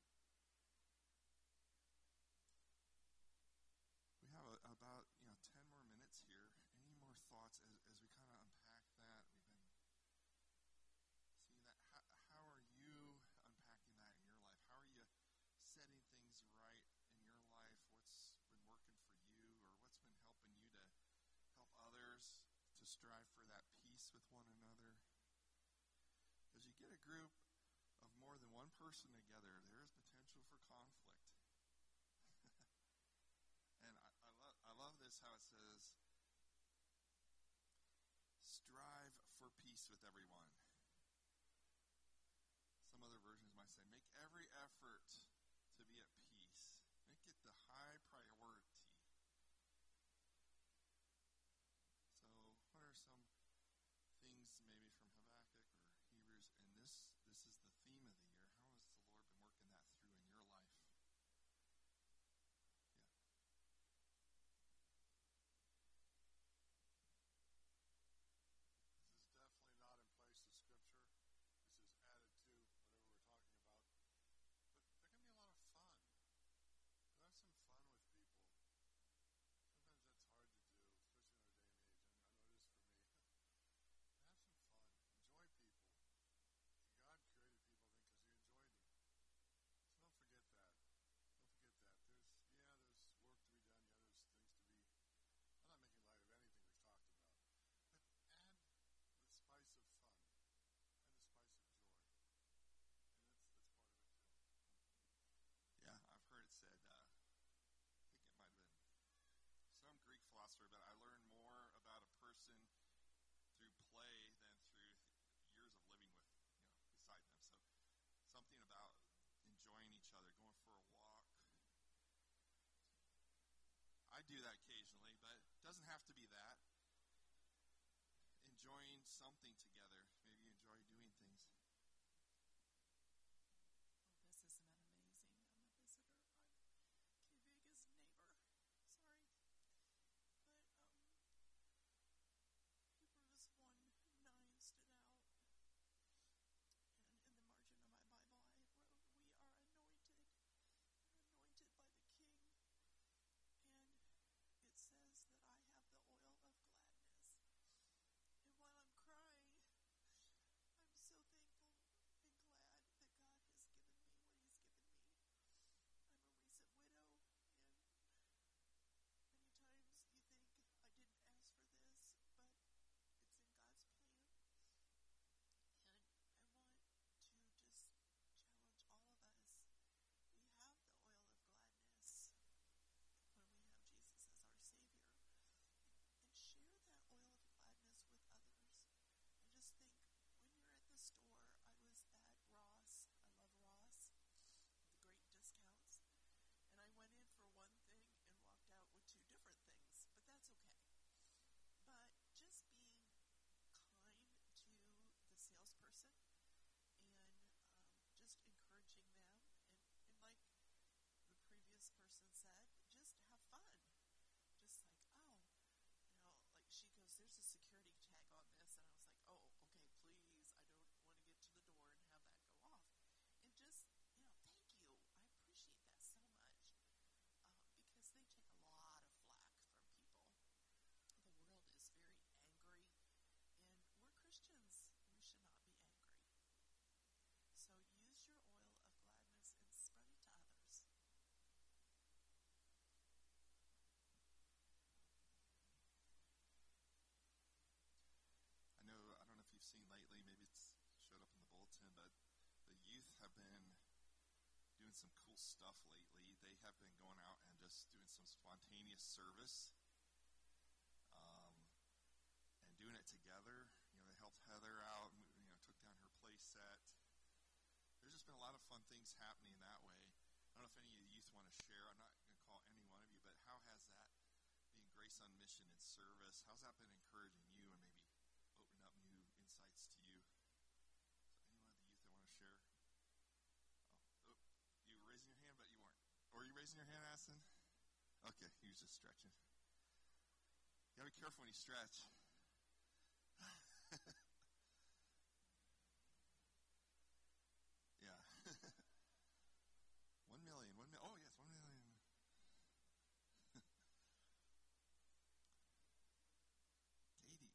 We have a, about you know ten more minutes here. Any more thoughts as, as we kind of unpack that? We've been seeing that. How, how are you unpacking that in your life? How are you setting things right in your life? What's been working for you, or what's been helping you to help others to strive for that peace with one another? As you get a group of more than one person together, there is potential for conflict. And I, I, lo- I love this, how it says, strive for peace with everyone. Some other versions might say, make every effort to be at peace. Make it the high priority. So what are some things maybe from Habakkuk or Hebrews, and this this is the theme of the year. How has the Lord been working that through in your life? This is definitely not in place of Scripture. This is added to whatever we're talking about. But there can be a lot of fun. You have some fun with people. Sometimes that's hard to do, especially in our day and age. I know it is for me. Have some fun. Enjoy people. God created people, I think, because He enjoyed them. So don't forget that. Don't forget that. There's, yeah, there's work to be done. Yeah, there's things to be. I'm not making light of anything we've talked about. But add the spice of fun. Add the spice of joy. And that's, that's part of it, too. Yeah, I've heard it said, uh, I think it might have been some Greek philosopher, but I learn more about a person through play than through years of living with, you know, beside them. So something about enjoying each other, going for a walk. I do that occasionally, but it doesn't have to be that. Enjoying something together. Maybe you enjoy doing things. Oh, this isn't amazing. I'm a visitor. I'm Kvega's neighbor. Sorry. But um, Hebrews one nine stood out. And in the margin of my Bible, I wrote, we are anointed. We're anointed by the King. And it says that I have the oil of doing some cool stuff lately. They have been going out and just doing some spontaneous service, um, and doing it together. You know, they helped Heather out, you know, took down her play set. There's just been a lot of fun things happening that way. I don't know if any of the youth want to share. I'm not going to call any one of you, but how has that, being Grace on Mission and service, how's that been encouraging you and maybe opening up new insights to you? Is there any one of the youth that want to share? Oh, oh, you were raising your hand, but you weren't. Or were you raising your hand, Aston? Okay, he was just stretching. You gotta be careful when you stretch. Yeah. one million, one million. Oh, yes, one million. Katie.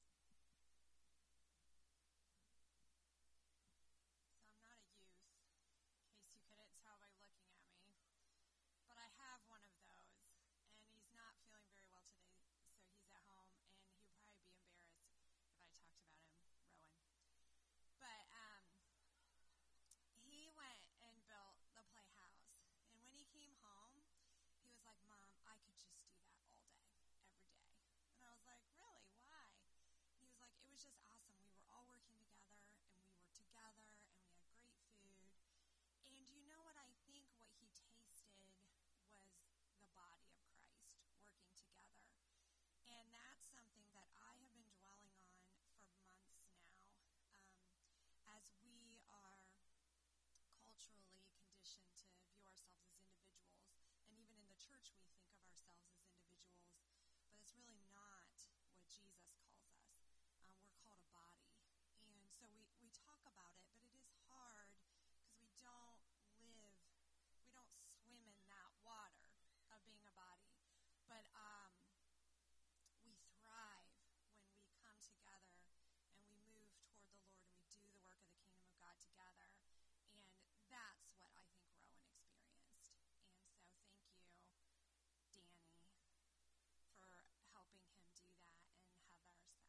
So I'm not a youth, in case you couldn't tell by looking at me. But I have one of those, and he's not feeling very well today, so he's at home, and he would probably be embarrassed if I talked about him, Rowan. But um, he went and built the playhouse, and when he came home, he was like, "Mom, I could just do that all day, every day." And I was like, "Really? Why?" And he was like, "It was just awesome. We were all working together, and we were together, and we had great food. And you know what I think what he tasted was the body of Christ working together." And that's something that I have been dwelling on for months now, um, as we are culturally conditioned to view ourselves as individuals. And even in the church, we think of ourselves as individuals, but it's really not what Jesus calls us. Um, we're called a body. And so we, we talk about it, but it is hard because we don't live, we don't swim in that water of being a body. But um, we thrive when we come together and we move toward the Lord and we do the work of the kingdom of God together. And that's what I think Rowan experienced. And so thank you, Danny, for helping him do that, and Heather. So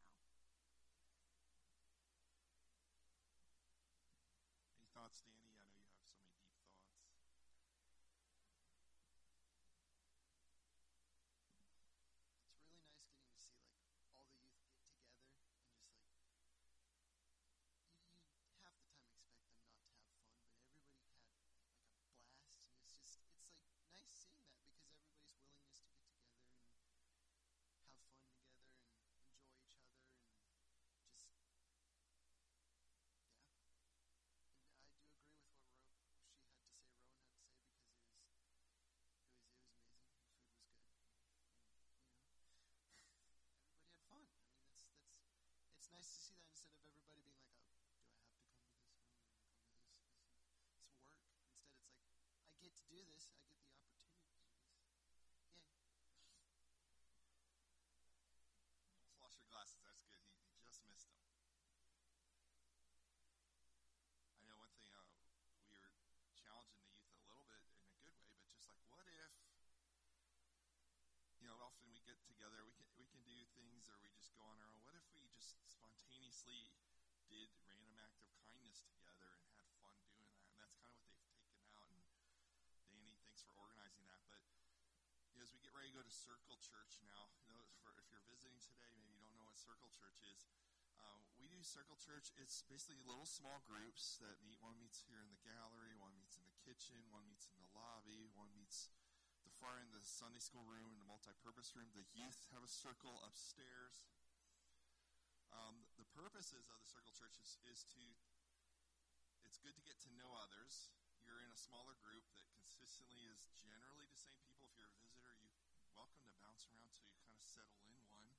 Any thoughts, Danny? I know you have so many deep thoughts. It's really nice getting to see like all the youth get together and just like you, you half the time expect them not to have fun, but everybody had like a blast, and it's just it's like nice seeing that because everybody's willingness to get together and have fun together and enjoy each other and just yeah. And I do agree with what Ro- she had to say, Rowan had to say, because it was it was it was amazing. The food was good. And, you know, everybody had fun. I mean, that's that's it's nice to see that instead of everybody being like, "Oh, do I have to come to this? Oh, I'm gonna come to this. This it's work." Instead, it's like, I get to do this. I get the opportunity to do this. Yay! Almost lost your glasses. That's good. He, he just missed them. I know one thing, uh, we were challenging the youth a little bit in a good way, but just like, what if, you know, often we get together, we can we can do things, or we just go on our own. What if we just spontaneously did random act of kindness together and had fun doing that? And that's kind of what they've taken out. And Danny, thanks for organizing that. But you know, as we get ready to go to Circle Church now, you know, for, if you're visiting today, maybe you don't know what Circle Church is. Um, we do Circle Church. It's basically little small groups that meet. One meets here in the gallery, one meets in the kitchen, one meets in the lobby, one meets the far end, the Sunday school room, and the multi-purpose room. The youth have a circle upstairs. Um, the purposes of the Circle Church is, is to, it's good to get to know others. You're in a smaller group that consistently is generally the same people. If you're a visitor, you're welcome to bounce around till you kind of settle in one.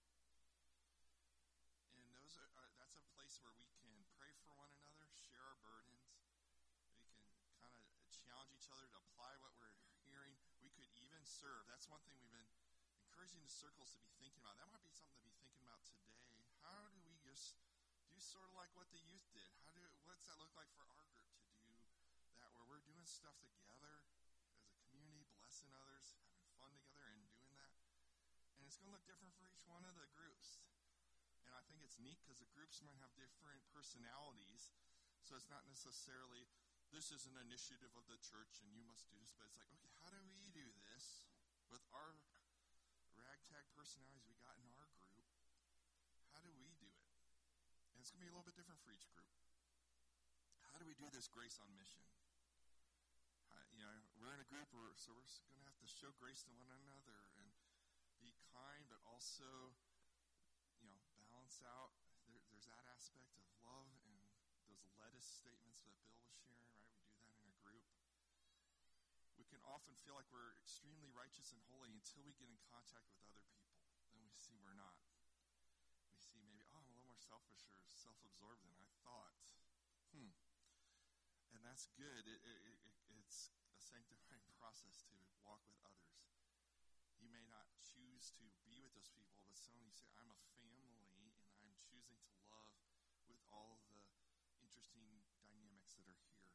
And those are, are that's a place where we can pray for one another, share our burdens. We can kind of challenge each other to apply what we're hearing. We could even serve. That's one thing we've been encouraging the circles to be thinking about. That might be something to be thinking about today. How do we just do sort of like what the youth did? How do what's that look like for our group to do that, where we're doing stuff together as a community, blessing others, having fun together, and doing that? And it's going to look different for each one of the groups. And I think it's neat because the groups might have different personalities. So it's not necessarily this is an initiative of the church and you must do this. But it's like, okay, how do we do this with our ragtag personalities we got in our group? How do we do it? And it's going to be a little bit different for each group. How do we do this grace on mission? How, you know, we're in a group, where, so we're going to have to show grace to one another and be kind, but also, you know, balance out. There, there's that aspect of love and those lettuce statements that Bill was sharing, right? We do that in a group. We can often feel like we're extremely righteous and holy until we get in contact with other people. Then we see we're not. We see maybe, oh, I'm a little more selfish or self-absorbed than I thought. Hmm. And that's good. It, it, it, it's a sanctifying process to walk with others. You may not choose to be with those people, but suddenly you say, I'm a family, and I'm choosing to love with all of the interesting dynamics that are here.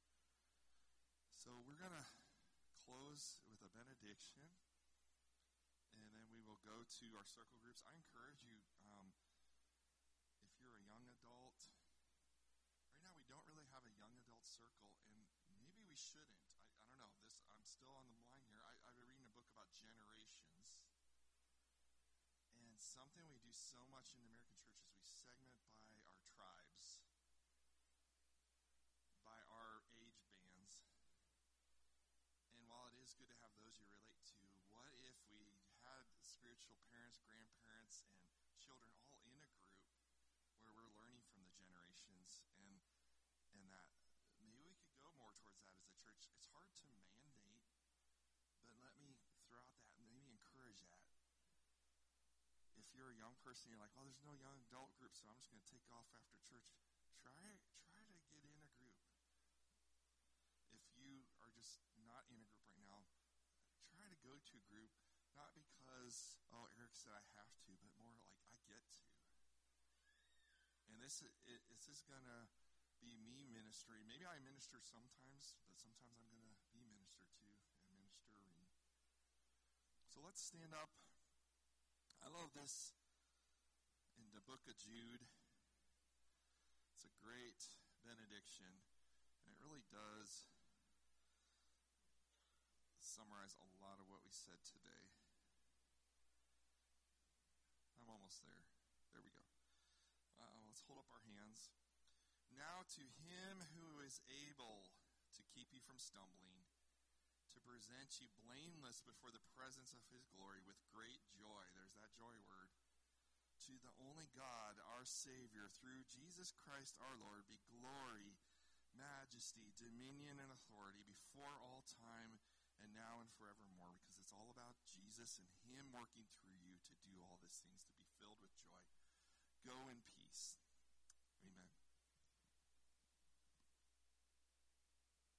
So we're going to close with a benediction, and then we will go to our circle groups. I encourage you, um, if you're a young adult, right now we don't really have a young adult circle, and maybe we shouldn't. I, I don't know. This I'm still on the line here. I, I've been reading a book about generations, and something we do so much in the American church is we segment by our tribes, by our age bands. And while it is good to have those you relate to, what if we had spiritual parents, grandparents, and children all in a group where we're learning from the generations, and and that maybe we could go more towards that as a church. It's hard to mandate, but let me throw out that, maybe encourage that. If you're a young person, you're like, well, there's no young adult group, so I'm just going to take off after church. Try, try to get in a group. If you are just not in a group right now, try to go to a group, not because, oh, Eric said I have to, but more like I get to. And this is, it, this is going to be me ministering. Maybe I minister sometimes, but sometimes I'm going to be ministered to and ministering. So let's stand up. I love this in the book of Jude. It's a great benediction, and it really does summarize a lot of what we said today. I'm almost there. There we go. Uh, let's hold up our hands. Now to him who is able to keep you from stumbling, to present you blameless before the presence of his glory with great joy. There's that joy word. To the only God, our Savior, through Jesus Christ our Lord, be glory, majesty, dominion, and authority before all time and now and forevermore, because it's all about Jesus and him working through you to do all these things, to be filled with joy.